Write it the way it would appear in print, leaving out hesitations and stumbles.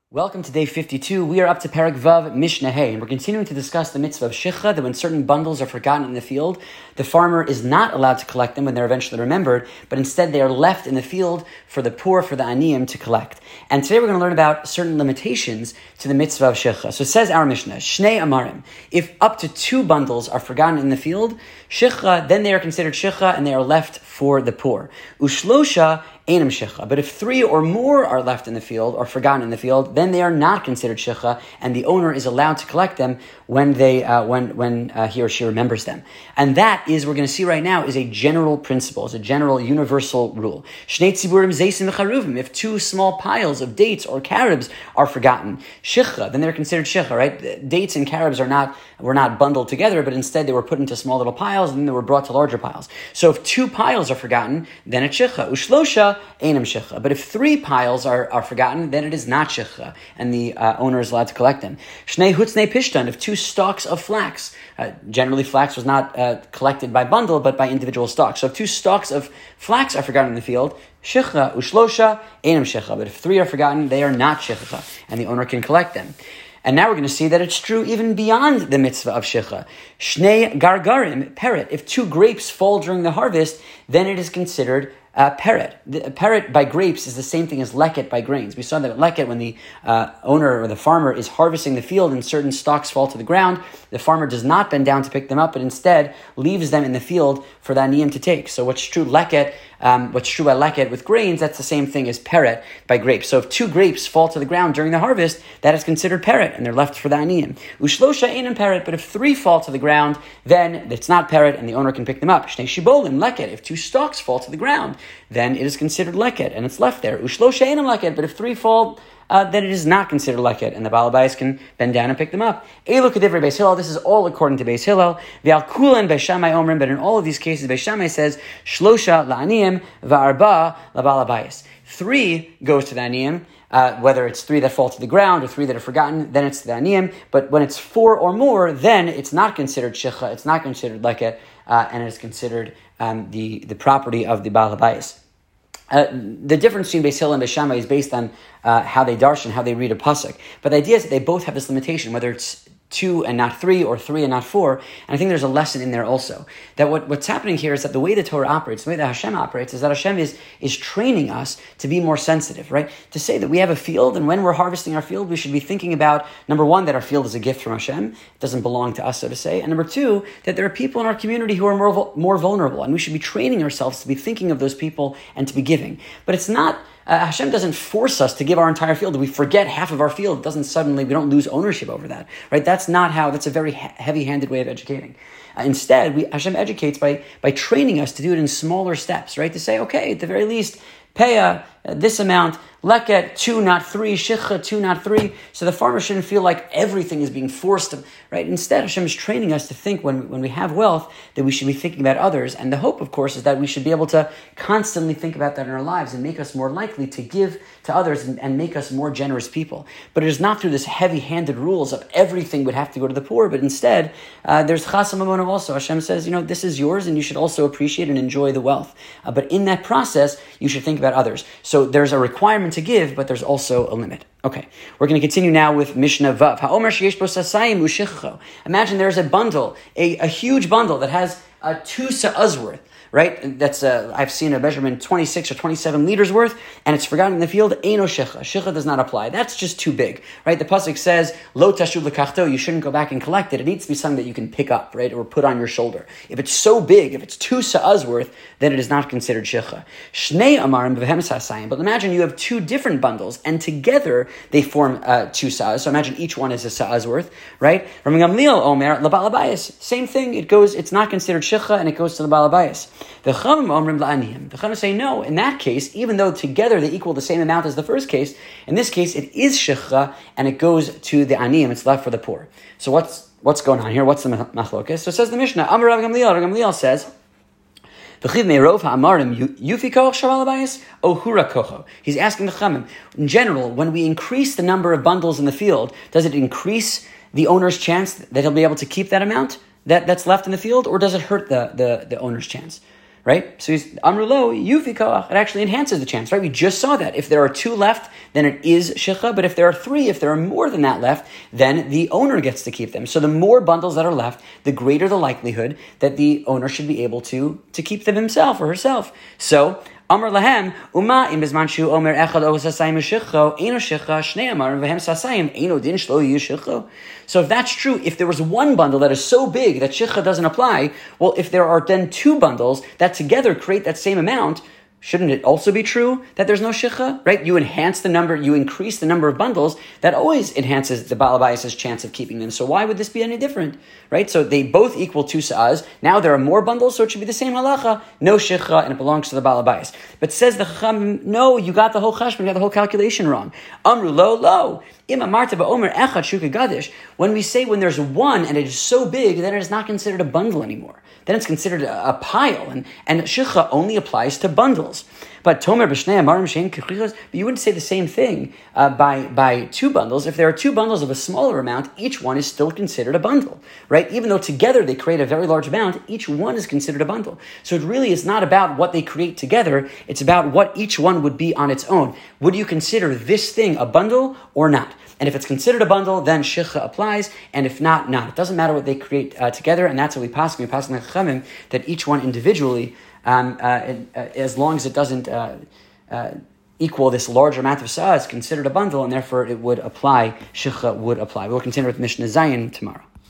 Welcome to day 52. We are up to Perek Vav Mishnah Hey, and we're continuing to discuss the mitzvah of shichcha, that when certain bundles are forgotten in the field, the farmer is not allowed to collect them when they're eventually remembered, but instead they are left in the field for the poor, for the aniyim to collect. And today we're going to learn about certain limitations to the mitzvah of shichcha. So it says our Mishnah, Shnei Amarim, if up to 2 bundles are forgotten in the field, shichcha, then they are considered shichcha and they are left for the poor. Ushlosha Einam shichcha. But if 3 or more are left in the field or forgotten in the field, then they are not considered shichcha, and the owner is allowed to collect them when he or she remembers them. And that is, we're going to see right now, is a general principle, is a general universal rule. Shnei tziburim zeisim v'charuvim. If 2 small piles of dates or carobs are forgotten, shichcha, then they're considered shichcha, right? Dates and carobs were not bundled together, but instead they were put into small little piles and then they were brought to larger piles. So if 2 piles are forgotten, then it's shichcha. Ushlosha Einam shichcha. But if 3 piles are forgotten, then it is not shichcha, and the owner is allowed to collect them. Shnei hutznei pishtan. If 2 stalks of flax, generally flax was not collected by bundle, but by individual stalks. So if 2 stalks of flax are forgotten in the field, shichcha, ushlosha, einam shichcha. But if 3 are forgotten, they are not shichcha, and the owner can collect them. And now we're going to see that it's true even beyond the mitzvah of shichcha. Shnei gargarim, peret. If 2 grapes fall during the harvest, then it is considered peret. Peret by grapes is the same thing as leket by grains. We saw that leket, when the owner or the farmer is harvesting the field and certain stalks fall to the ground, the farmer does not bend down to pick them up, but instead leaves them in the field for the aniyim to take. So what's true by leket with grains, that's the same thing as peret by grapes. So if 2 grapes fall to the ground during the harvest, that is considered peret, and they're left for the aniyim. Ushlosha einam peret, but if 3 fall to the ground, then it's not peret, and the owner can pick them up. Shnei shibolim leket. If 2 stalks fall to the ground, then it is considered leket, and it's left there. Ushlosha einam leket, but if 3 fall, then it is not considered leket, and the Baal Habayis can bend down and pick them up. Elu k'divrei Beis Hillel. This is all according to Beis Hillel. V'al kulan Beis Shammai omrim. But in all of these cases, Beis Shammai says shlosha la'aniyim v'arba l'Baal Habayis. 3 goes to the aniyim. Whether it's 3 that fall to the ground or 3 that are forgotten, then it's the aniyim. But when it's 4 or more, then it's not considered shichcha. It's not considered leket, and it is considered the property of the Baal Habayis. The difference between Beis Hillel and Beis Shammai is based on how they darshan, how they read a pasuk. But the idea is that they both have this limitation, whether it's 2 and not 3, or 3 and not 4. And I think there's a lesson in there also. That what's happening here is that the way the Torah operates, the way that Hashem operates, is that Hashem is training us to be more sensitive, right? To say that we have a field, and when we're harvesting our field, we should be thinking about, number 1, that our field is a gift from Hashem. It doesn't belong to us, so to say. And number 2, that there are people in our community who are more vulnerable, and we should be training ourselves to be thinking of those people and to be giving. But it's not... Hashem doesn't force us to give our entire field. If we forget half of our field, we don't lose ownership over that, right? That's a very heavy-handed way of educating. Instead, Hashem educates by training us to do it in smaller steps, right? To say, okay, at the very least, pay this amount, leket 2, not 3, shichcha 2, not 3. So the farmer shouldn't feel like everything is being forced, right? Instead, Hashem is training us to think when we have wealth that we should be thinking about others. And the hope, of course, is that we should be able to constantly think about that in our lives and make us more likely to give to others and make us more generous people. But it is not through this heavy-handed rules of everything would have to go to the poor, but instead, there's chasam mamona also. Hashem says, this is yours, and you should also appreciate and enjoy the wealth. But in that process, you should think about others. So there's a requirement to give, but there's also a limit. Okay, we're going to continue now with Mishnah Vav. Ha'omer sheyesh bo sasayim u'shichcho. Imagine there's a bundle, a huge bundle that has 2 sa'as worth, right? That's I've seen a measurement 26 or 27 liters worth, and it's forgotten in the field. Eino shichcha. Shichcha does not apply. That's just too big, right? The pasuk says lo tashuv lekachto. You shouldn't go back and collect it. It needs to be something that you can pick up, right, or put on your shoulder. If it's so big, if it's 2 sa'as worth, then it is not considered shichcha. Shnei amarim b'vehem sasayim. But imagine you have 2 different bundles, and together they form 2 sa'as. So imagine each one is a sa'as worth, right? Rabbi Gamliel omer l'Baal Habayis. Same thing. It's not considered shichcha, and it goes to the Baal Habayis. The Chachamim omrim la'aniyim. The Chachamim say no. In that case, even though together they equal the same amount as the first case, in this case it is shichcha and it goes to the aniyim. It's left for the poor. So what's going on here? What's the machlokes? So it says the Mishnah. Amar Rav Gamliel. Rav Gamliel says, he's asking the Chachamim. In general, when we increase the number of bundles in the field, does it increase the owner's chance that he'll be able to keep that amount that's left in the field, or does it hurt the owner's chance? right? So Amrulo, Yufi Koach, it actually enhances the chance, right? We just saw that. If there are 2 left, then it is Shicha, but if there are 3, if there are more than that left, then the owner gets to keep them. So the more bundles that are left, the greater the likelihood that the owner should be able to keep them himself or herself. So, Amar lahem, Uma im bizman shu omer echad o sasayim shicho, eno shicha, shnei amar, vehem sasayim, eno din shlo yushicho. So if that's true, if there was one bundle that is so big that shicha doesn't apply, well, if there are then 2 bundles that together create that same amount, shouldn't it also be true that there's no shicha, right? You increase the number of bundles, that always enhances the Baal HaBayis' chance of keeping them. So why would this be any different, right? So they both equal 2 sa'as. Now there are more bundles, so it should be the same halacha, no shicha, and it belongs to the Baal HaBayis. But says the Chacham, no, you got the whole chashbon, you got the whole calculation wrong. Amru lo. When we say when there's 1 and it is so big, then it is not considered a bundle anymore. Then it's considered a pile, and shicha only applies to bundles. But Tomer b'shnei amarim shein kechlichos, but you wouldn't say the same thing by 2 bundles. If there are 2 bundles of a smaller amount, each one is still considered a bundle, right? Even though together they create a very large amount, each one is considered a bundle. So it really is not about what they create together, it's about what each one would be on its own. Would you consider this thing a bundle or not? And if it's considered a bundle, then shicha applies, and if not, not. It doesn't matter what they create together, and that's what we pass like Chachamim, that each one individually, as long as it doesn't equal this large amount of sa'ah, is considered a bundle, and therefore it would apply, shicha would apply. We'll continue with Mishnah Zayin tomorrow.